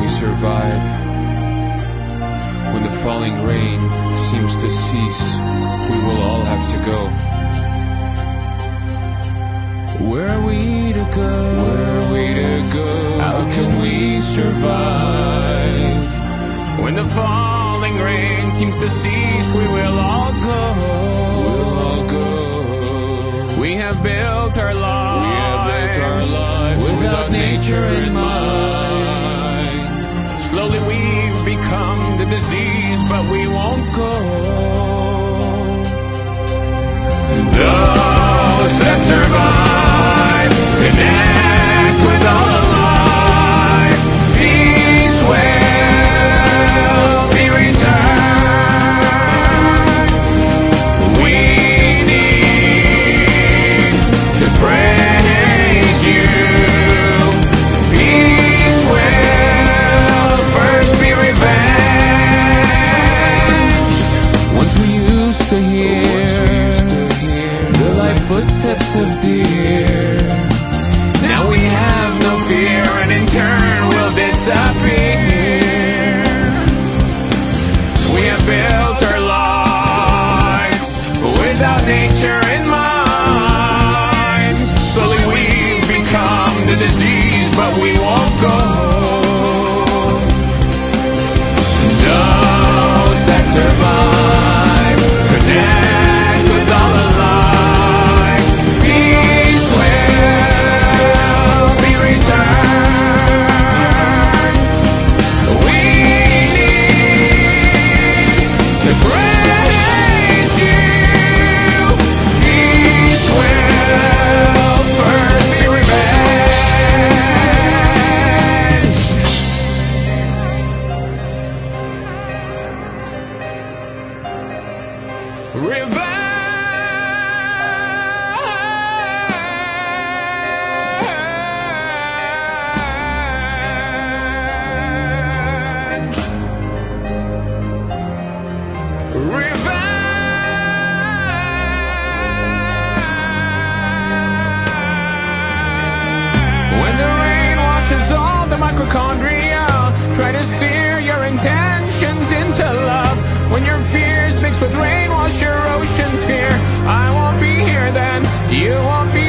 survive? When the falling rain seems to cease, we will all have to go. Where are we to go? Where are we to go? How can we survive? When the falling rain seems to cease, we will all go. We'll all go. We have built our lives, without nature in mind. Slowly we've become the disease, but we won't go. Those that survive connect with all alive. Peace will be returned. We need to praise you. Peace will first be revenged. Once we used to hear the light footsteps of deer. Now we have no fear, and in turn will disappear. We have built our lives without nature in mind. Slowly we've become the disease, but we won't go. Those that survive connect with all alive. Peace will be returned. We need to praise you. Peace will first be revenged. When the rain washes all the mitochondria, try to steer your intentions into love. When your fears mix with rain, wash your ocean sphere. I won't be here then, you won't be